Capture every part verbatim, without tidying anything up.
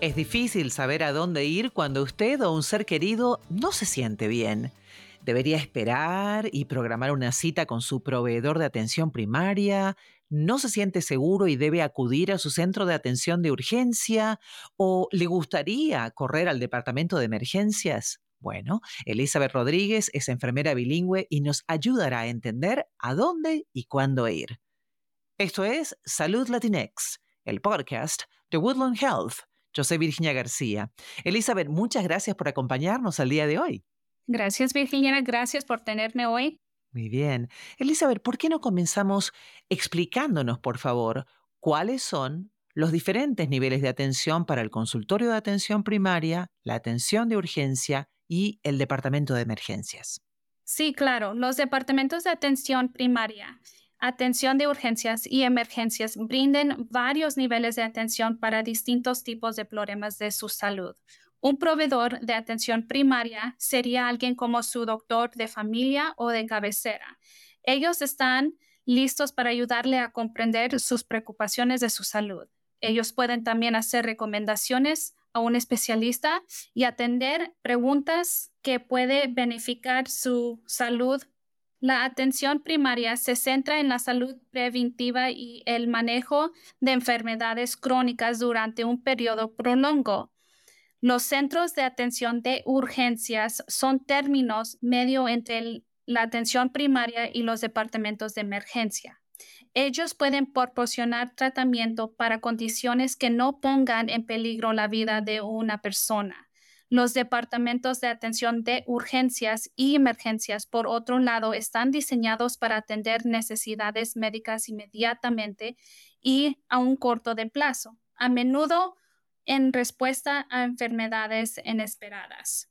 Es difícil saber a dónde ir cuando usted o un ser querido no se siente bien. Debería esperar y programar una cita con su proveedor de atención primaria, no se siente seguro y debe acudir a su centro de atención de urgencia, o le gustaría correr al departamento de emergencias. Bueno, Elizabeth Rodríguez es enfermera bilingüe y nos ayudará a entender a dónde y cuándo ir. Esto es Salud Latinx, el podcast de Woodland Health. Yo soy Virginia García. Elizabeth, muchas gracias por acompañarnos al día de hoy. Gracias, Virginia. Gracias por tenerme hoy. Muy bien. Elizabeth, ¿por qué no comenzamos explicándonos, por favor, cuáles son los diferentes niveles de atención para el consultorio de atención primaria, la atención de urgencia y el departamento de emergencias? Sí, claro. Los departamentos de atención primaria, atención de urgencias y emergencias brindan varios niveles de atención para distintos tipos de problemas de su salud. Un proveedor de atención primaria sería alguien como su doctor de familia o de cabecera. Ellos están listos para ayudarle a comprender sus preocupaciones de su salud. Ellos pueden también hacer recomendaciones a un especialista y atender preguntas que pueden beneficiar su salud. La atención primaria se centra en la salud preventiva y el manejo de enfermedades crónicas durante un periodo prolongado. Los centros de atención de urgencias son términos medio entre el- la atención primaria y los departamentos de emergencia. Ellos pueden proporcionar tratamiento para condiciones que no pongan en peligro la vida de una persona. Los departamentos de atención de urgencias y emergencias, por otro lado, están diseñados para atender necesidades médicas inmediatamente y a un corto de plazo, a menudo en respuesta a enfermedades inesperadas.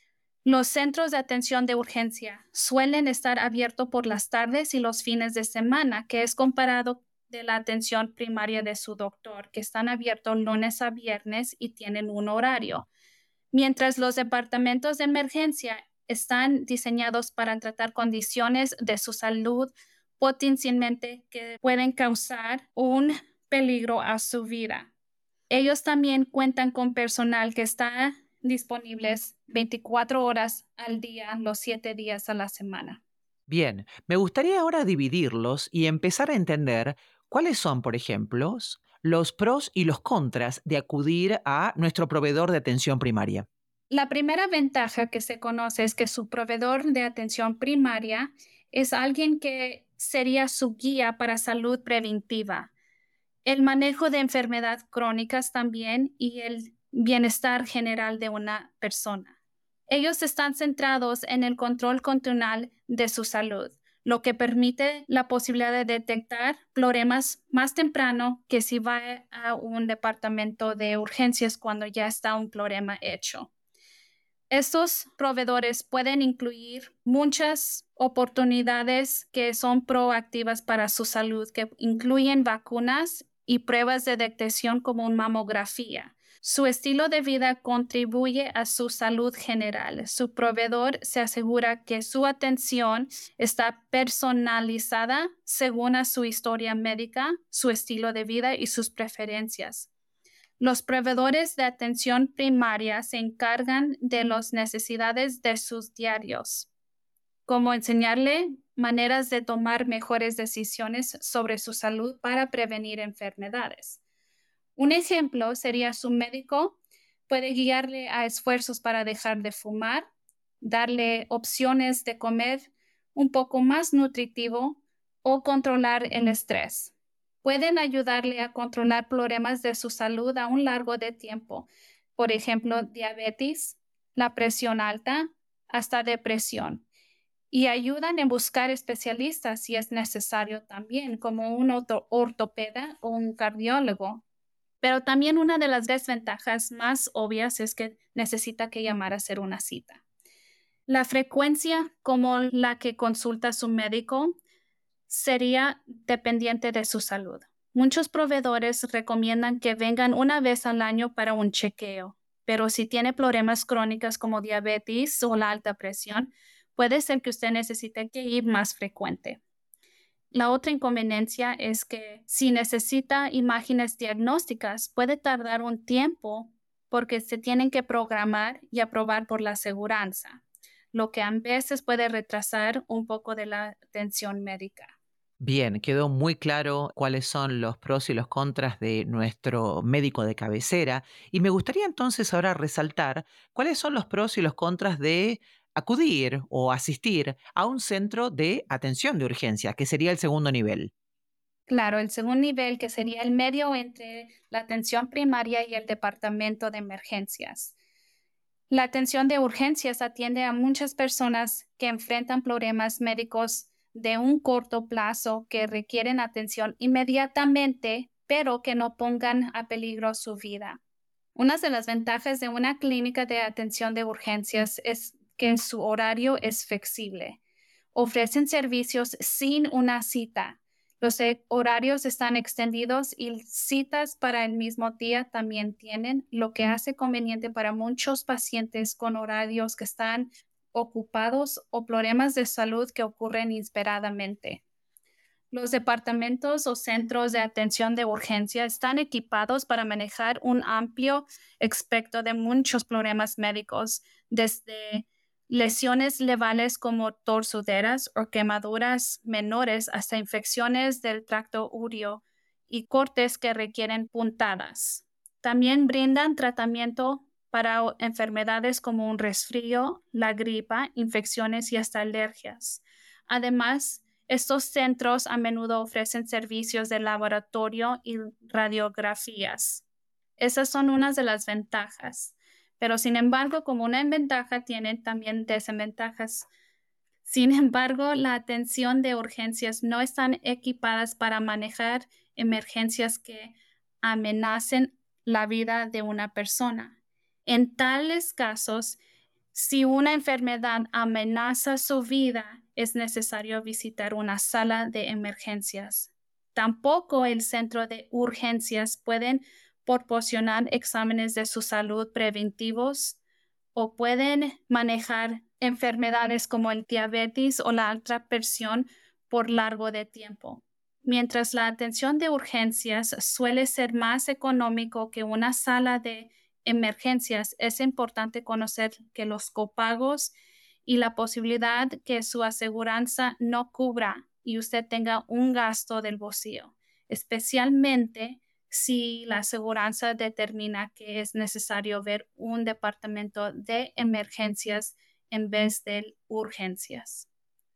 Los centros de atención de urgencia suelen estar abiertos por las tardes y los fines de semana, que es comparado de la atención primaria de su doctor, que están abiertos lunes a viernes y tienen un horario. Mientras los departamentos de emergencia están diseñados para tratar condiciones de su salud potencialmente que pueden causar un peligro a su vida. Ellos también cuentan con personal que está disponibles veinticuatro horas al día, los siete días a la semana. Bien, me gustaría ahora dividirlos y empezar a entender cuáles son, por ejemplo, los pros y los contras de acudir a nuestro proveedor de atención primaria. La primera ventaja que se conoce es que su proveedor de atención primaria es alguien que sería su guía para salud preventiva, el manejo de enfermedades crónicas también y el bienestar general de una persona. Ellos están centrados en el control continual de su salud, lo que permite la posibilidad de detectar problemas más temprano que si va a un departamento de urgencias cuando ya está un problema hecho. Estos proveedores pueden incluir muchas oportunidades que son proactivas para su salud, que incluyen vacunas y pruebas de detección como una mamografía. Su estilo de vida contribuye a su salud general. Su proveedor se asegura que su atención está personalizada según a su historia médica, su estilo de vida y sus preferencias. Los proveedores de atención primaria se encargan de las necesidades de sus diarios, como enseñarle maneras de tomar mejores decisiones sobre su salud para prevenir enfermedades. Un ejemplo sería su médico puede guiarle a esfuerzos para dejar de fumar, darle opciones de comer un poco más nutritivo o controlar el estrés. Pueden ayudarle a controlar problemas de su salud a un largo de tiempo, por ejemplo, diabetes, la presión alta, hasta depresión. Y ayudan en buscar especialistas si es necesario también, como un orto- ortopeda o un cardiólogo. Pero también una de las desventajas más obvias es que necesita que llamar a hacer una cita. La frecuencia como la que consulta a su médico sería dependiente de su salud. Muchos proveedores recomiendan que vengan una vez al año para un chequeo, pero si tiene problemas crónicos como diabetes o la alta presión, puede ser que usted necesite que ir más frecuente. La otra inconveniencia es que si necesita imágenes diagnósticas, puede tardar un tiempo porque se tienen que programar y aprobar por la aseguranza, lo que a veces puede retrasar un poco de la atención médica. Bien, quedó muy claro cuáles son los pros y los contras de nuestro médico de cabecera y me gustaría entonces ahora resaltar cuáles son los pros y los contras de acudir o asistir a un centro de atención de urgencia, que sería el segundo nivel. Claro, el segundo nivel, que sería el medio entre la atención primaria y el departamento de emergencias. La atención de urgencias atiende a muchas personas que enfrentan problemas médicos de un corto plazo que requieren atención inmediatamente, pero que no pongan a peligro su vida. Una de las ventajas de una clínica de atención de urgencias es que su horario es flexible. Ofrecen servicios sin una cita. Los eh, horarios están extendidos y citas para el mismo día también tienen, lo que hace conveniente para muchos pacientes con horarios que están ocupados o problemas de salud que ocurren inesperadamente. Los departamentos o centros de atención de urgencia están equipados para manejar un amplio espectro de muchos problemas médicos, desde lesiones levales como torceduras o quemaduras menores hasta infecciones del tracto uretero y cortes que requieren puntadas. También brindan tratamiento para o- enfermedades como un resfrío, la gripa, infecciones y hasta alergias. Además, estos centros a menudo ofrecen servicios de laboratorio y radiografías. Esas son unas de las ventajas, pero sin embargo, como una ventaja, tienen también desventajas. Sin embargo, la atención de urgencias no están equipadas para manejar emergencias que amenacen la vida de una persona. En tales casos, si una enfermedad amenaza su vida, es necesario visitar una sala de emergencias. Tampoco el centro de urgencias pueden proporcionar exámenes de su salud preventivos o pueden manejar enfermedades como el diabetes o la alta presión por largo de tiempo. Mientras la atención de urgencias suele ser más económico que una sala de emergencias, es importante conocer que los copagos y la posibilidad que su aseguranza no cubra y usted tenga un gasto del bolsillo, especialmente si la aseguranza determina que es necesario ver un departamento de emergencias en vez de urgencias.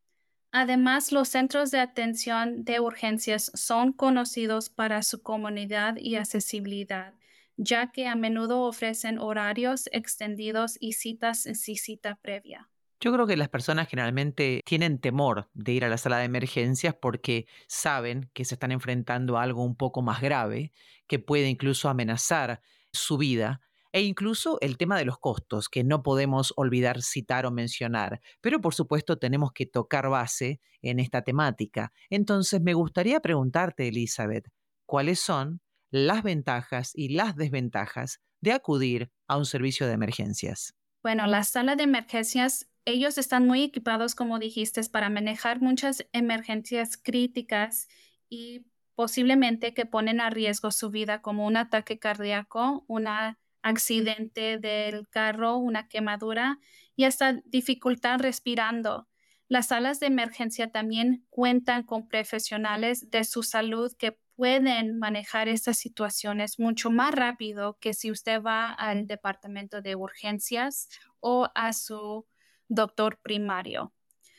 Además, los centros de atención de urgencias son conocidos para su comunidad y accesibilidad, ya que a menudo ofrecen horarios extendidos y citas sin cita previa. Yo creo que las personas generalmente tienen temor de ir a la sala de emergencias porque saben que se están enfrentando a algo un poco más grave, que puede incluso amenazar su vida, e incluso el tema de los costos, que no podemos olvidar citar o mencionar. Pero por supuesto tenemos que tocar base en esta temática. Entonces me gustaría preguntarte, Elizabeth, ¿cuáles son las ventajas y las desventajas de acudir a un servicio de emergencias? Bueno, las salas de emergencias, ellos están muy equipados, como dijiste, para manejar muchas emergencias críticas y posiblemente que ponen a riesgo su vida, como un ataque cardíaco, un accidente del carro, una quemadura y hasta dificultad respirando. Las salas de emergencia también cuentan con profesionales de su salud que pueden manejar estas situaciones mucho más rápido que si usted va al departamento de urgencias o a su doctor primario.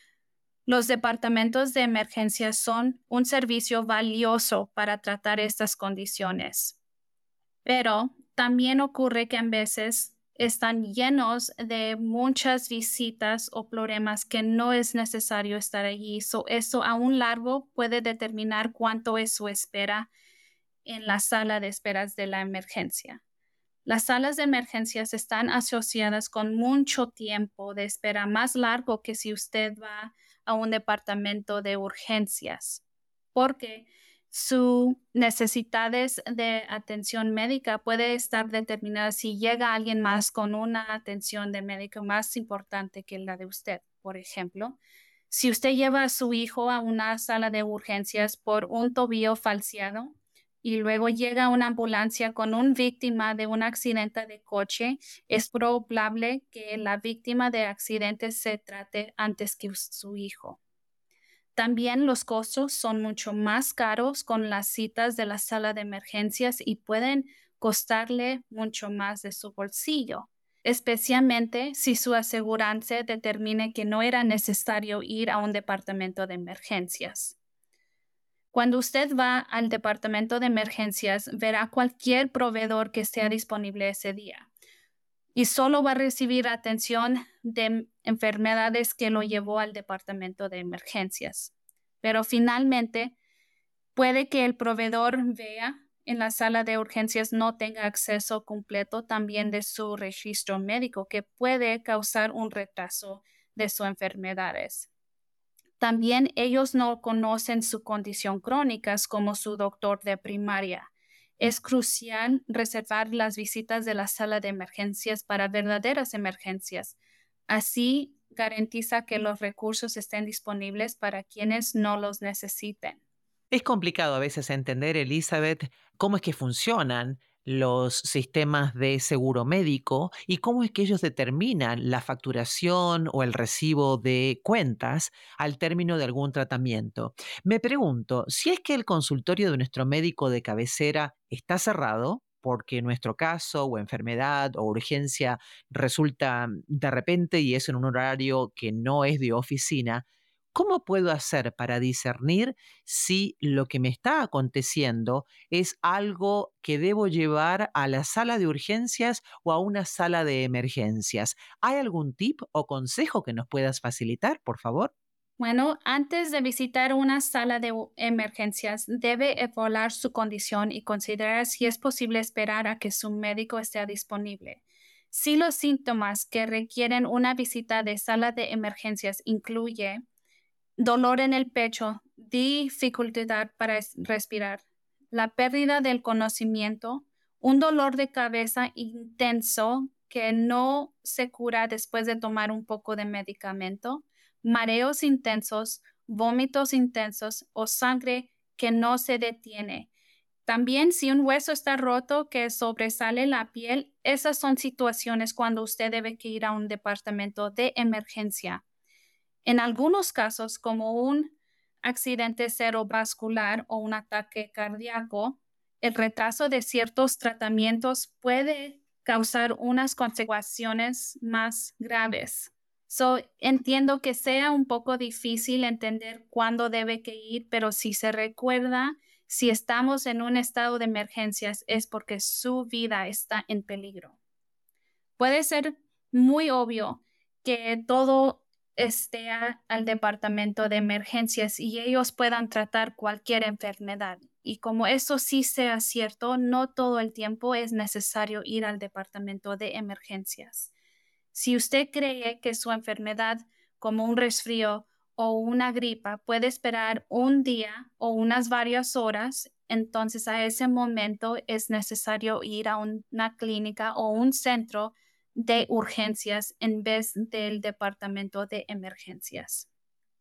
Los departamentos de emergencia son un servicio valioso para tratar estas condiciones, pero también ocurre que a veces están llenos de muchas visitas o problemas que no es necesario estar allí. So, eso a un largo puede determinar cuánto es su espera en la sala de esperas de la emergencia. Las salas de emergencias están asociadas con mucho tiempo de espera más largo que si usted va a un departamento de urgencias, porque sus necesidades de atención médica puede estar determinada si llega alguien más con una atención de médico más importante que la de usted. Por ejemplo, si usted lleva a su hijo a una sala de urgencias por un tobillo falseado, y luego llega una ambulancia con una víctima de un accidente de coche, es probable que la víctima de accidente se trate antes que su hijo. También los costos son mucho más caros con las citas de la sala de emergencias y pueden costarle mucho más de su bolsillo, especialmente si su aseguranza determine que no era necesario ir a un departamento de emergencias. Cuando usted va al departamento de emergencias, verá cualquier proveedor que esté disponible ese día y solo va a recibir atención de enfermedades que lo llevó al departamento de emergencias. Pero finalmente, puede que el proveedor vea en la sala de urgencias no tenga acceso completo también de su registro médico, que puede causar un retraso de sus enfermedades. También ellos no conocen su condición crónica como su doctor de primaria. Es crucial reservar las visitas de la sala de emergencias para verdaderas emergencias. Así garantiza que los recursos estén disponibles para quienes no los necesiten. Es complicado a veces entender, Elizabeth, cómo es que funcionan los sistemas de seguro médico y cómo es que ellos determinan la facturación o el recibo de cuentas al término de algún tratamiento. Me pregunto, si es que el consultorio de nuestro médico de cabecera está cerrado, porque nuestro caso o enfermedad o urgencia resulta de repente y es en un horario que no es de oficina, ¿cómo puedo hacer para discernir si lo que me está aconteciendo es algo que debo llevar a la sala de urgencias o a una sala de emergencias? ¿Hay algún tip o consejo que nos puedas facilitar, por favor? Bueno, antes de visitar una sala de u- emergencias, debe evaluar su condición y considerar si es posible esperar a que su médico esté disponible. Si los síntomas que requieren una visita de sala de emergencias incluye dolor en el pecho, dificultad para es- respirar, la pérdida del conocimiento, un dolor de cabeza intenso que no se cura después de tomar un poco de medicamento, mareos intensos, vómitos intensos o sangre que no se detiene. También si un hueso está roto que sobresale la piel, esas son situaciones cuando usted debe que ir a un departamento de emergencia. En algunos casos, como un accidente cerebrovascular o un ataque cardíaco, el retraso de ciertos tratamientos puede causar unas consecuencias más graves. So, entiendo que sea un poco difícil entender cuándo debe que ir, pero si se recuerda, si estamos en un estado de emergencias es porque su vida está en peligro. Puede ser muy obvio que todo esté a- al departamento de emergencias y ellos puedan tratar cualquier enfermedad. Y como eso sí sea cierto, no todo el tiempo es necesario ir al departamento de emergencias. Si usted cree que su enfermedad, como un resfrío o una gripa, puede esperar un día o unas varias horas, entonces a ese momento es necesario ir a un- una clínica o un centro de urgencias en vez del departamento de emergencias.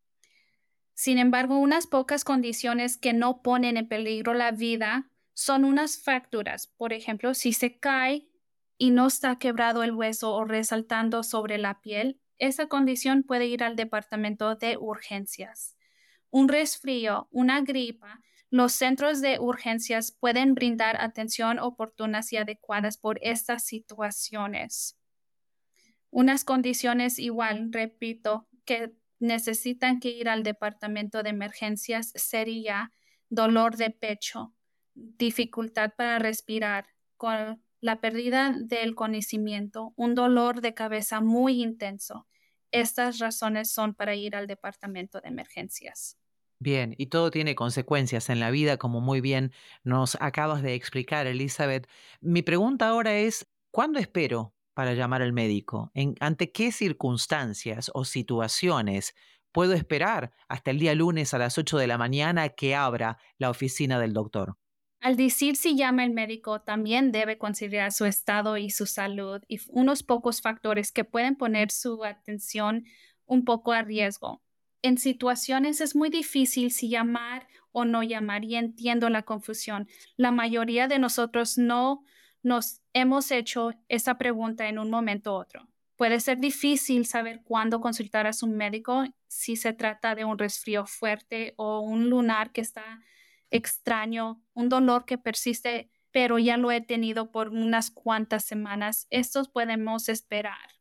Sin embargo, unas pocas condiciones que no ponen en peligro la vida son unas fracturas. Por ejemplo, si se cae y no está quebrado el hueso o resaltando sobre la piel, esa condición puede ir al departamento de urgencias. Un resfrío, una gripa, los centros de urgencias pueden brindar atención oportuna y adecuadas por estas situaciones. Unas condiciones igual, repito, que necesitan que ir al departamento de emergencias sería dolor de pecho, dificultad para respirar, con la pérdida del conocimiento, un dolor de cabeza muy intenso. Estas razones son para ir al departamento de emergencias. Bien, y todo tiene consecuencias en la vida, como muy bien nos acabas de explicar, Elizabeth. Mi pregunta ahora es, ¿cuándo espero para llamar al médico? ¿En- ante qué circunstancias o situaciones puedo esperar hasta el día lunes a las ocho de la mañana que abra la oficina del doctor? Al decir si llama el médico, también debe considerar su estado y su salud y unos pocos factores que pueden poner su atención un poco a riesgo. En situaciones es muy difícil si llamar o no llamar y entiendo la confusión. La mayoría de nosotros no nos hemos hecho esa pregunta en un momento u otro. Puede ser difícil saber cuándo consultar a su médico si se trata de un resfrío fuerte o un lunar que está extraño, un dolor que persiste, pero ya lo he tenido por unas cuantas semanas. Estos podemos esperar.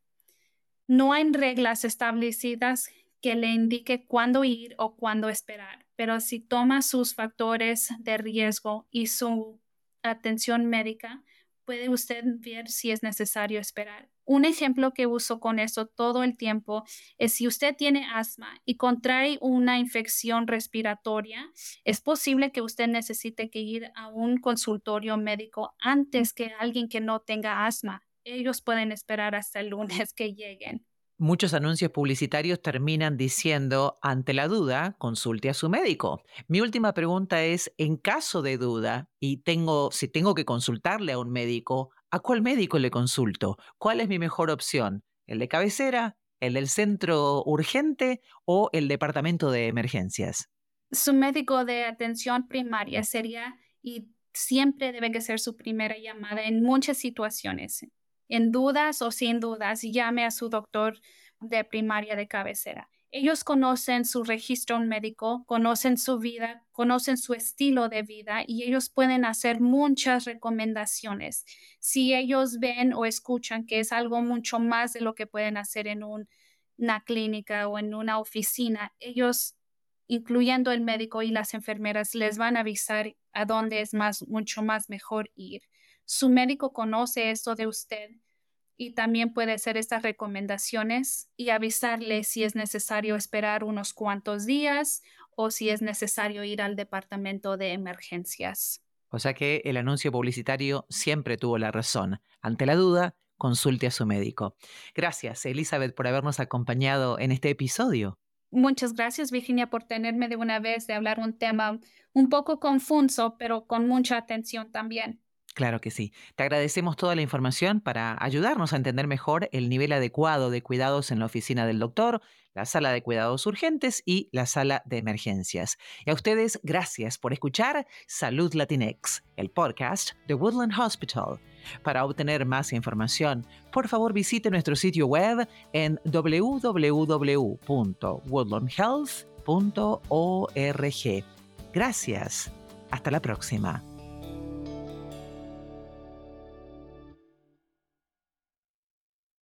No hay reglas establecidas que le indique cuándo ir o cuándo esperar, pero si toma sus factores de riesgo y su atención médica, puede usted ver si es necesario esperar. Un ejemplo que uso con eso todo el tiempo es si usted tiene asma y contrae una infección respiratoria, es posible que usted necesite que ir a un consultorio médico antes que alguien que no tenga asma. Ellos pueden esperar hasta el lunes que lleguen. Muchos anuncios publicitarios terminan diciendo, ante la duda, consulte a su médico. Mi última pregunta es, en caso de duda, y tengo, si tengo que consultarle a un médico, ¿a cuál médico le consulto? ¿Cuál es mi mejor opción? ¿El de cabecera, el del centro urgente o el departamento de emergencias? Su médico de atención primaria sería y siempre debe que ser su primera llamada en muchas situaciones. En dudas o sin dudas, llame a su doctor de primaria de cabecera. Ellos conocen su registro médico, conocen su vida, conocen su estilo de vida y ellos pueden hacer muchas recomendaciones. Si ellos ven o escuchan que es algo mucho más de lo que pueden hacer en un- una clínica o en una oficina, ellos, incluyendo el médico y las enfermeras, les van a avisar a dónde es más, mucho más mejor ir. Su médico conoce esto de usted y también puede hacer estas recomendaciones y avisarle si es necesario esperar unos cuantos días o si es necesario ir al departamento de emergencias. O sea que el anuncio publicitario siempre tuvo la razón. Ante la duda, consulte a su médico. Gracias, Elizabeth, por habernos acompañado en este episodio. Muchas gracias, Virginia, por tenerme de una vez de hablar un tema un poco confuso, pero con mucha atención también. Claro que sí. Te agradecemos toda la información para ayudarnos a entender mejor el nivel adecuado de cuidados en la oficina del doctor, la sala de cuidados urgentes y la sala de emergencias. Y a ustedes, gracias por escuchar Salud Latinx, el podcast de Woodland Hospital. Para obtener más información, por favor visite nuestro sitio web en w w w punto woodland health punto org. Gracias. Hasta la próxima.